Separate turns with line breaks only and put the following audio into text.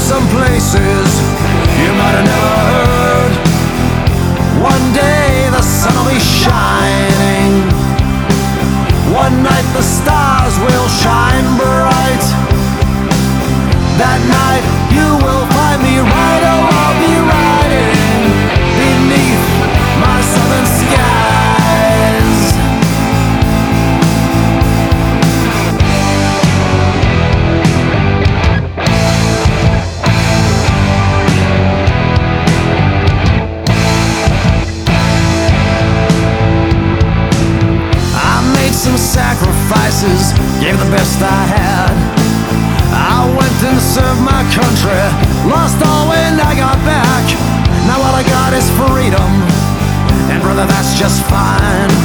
some places you might have never heard. One day the sun will be shining, one night the stars will shine bright. That night you will find me right, oh, I'll be riding beneath my southern skies. I made some sacrifices, gave the best I had. I went and served my country, lost all when I got back. Now all I got is freedom, and brother, that's just fine.